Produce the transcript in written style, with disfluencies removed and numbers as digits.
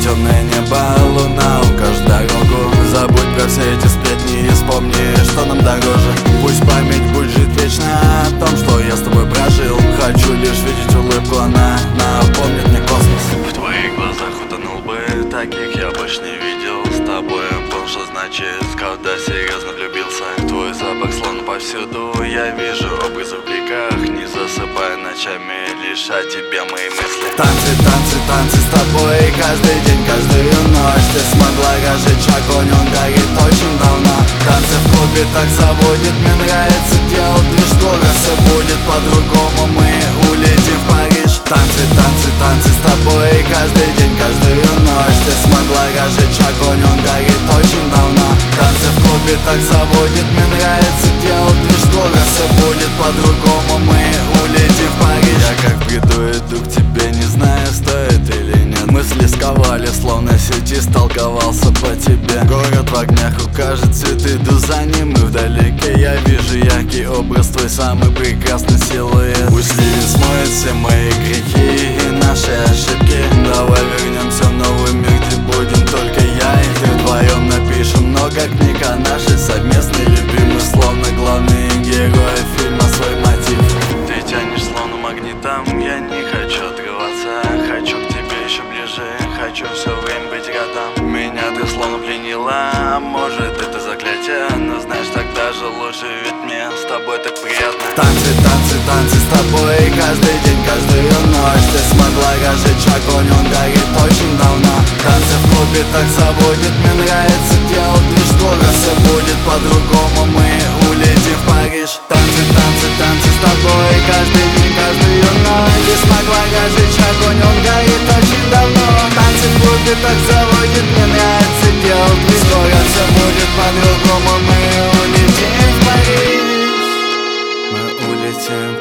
темное небо, луна укажет дорогу. Забудь про все эти сплетни и вспомни, что нам дороже. Пусть память будет вечно о том, что я с тобой прожил. Хочу лишь видеть улыбку, она напомнит мне космос. В твоих глазах утонул бы, таких я больше не видел. С тобой был, что значит, когда серьезно влюбился. Твой запах словно повсюду, я вижу образы в бликах. Не засыпая ночами, лишь о тебе мои мысли. Танцы, танцы, танцы с тобой каждый день, каждую ночь. Ты смогла разжечь огонь, он горит очень давно. Танцы в клубе так заводит, мне нравится делать лишь скоро все будет по-другому, мы улетим в Париж. Танцы, танцы, танцы с тобой каждый день, каждую ночь. Ты смогла разжечь огонь, он горит очень давно. Танцы в клубе так заводит, мне нравится делать лишь скоро все будет по-другому, мы улетим в Париж. Я как приду, иду к тебе, не знаю, стоит или нет. Мысли сковали, словно сети, столковался по тебе. Город в огнях укажет цветы, иду за ним, и вдалеке я вижу яркий образ, твой самый прекрасный силуэт. Пусть ливень смоет все мои грехи и наши ошибки. Давай вернемся в новый мир, где будем только я и ты. Вдвоем напишем много книг о нашей совместной любимой, словно главные герои фильма свой мотив. Ты тянешь словно магнитом, я не хочу отрываться. Хочу к тебе еще ближе, хочу все время быть рядом. Меня ты словно пленила, может это заклятие, но знаешь, так даже лучше, ведь мне с тобой так приятно. Танцы, танцы, танцы с тобой каждый день, каждую ночь. Ты смогла разжечь огонь, он горит очень давно. Танцы в клубе так заводит, мне нравится делать лишь скоро все будет по-другому, мы улетим в Париж. Танцы, танцы, танцы с тобой каждый день, каждую ночь. Ты смогла разжечь огонь, он горит очень давно. Танцы в клубе так заводит, мне нравится делать лишь скоро все будет по-другому, мы улетим в Париж. Мы улетим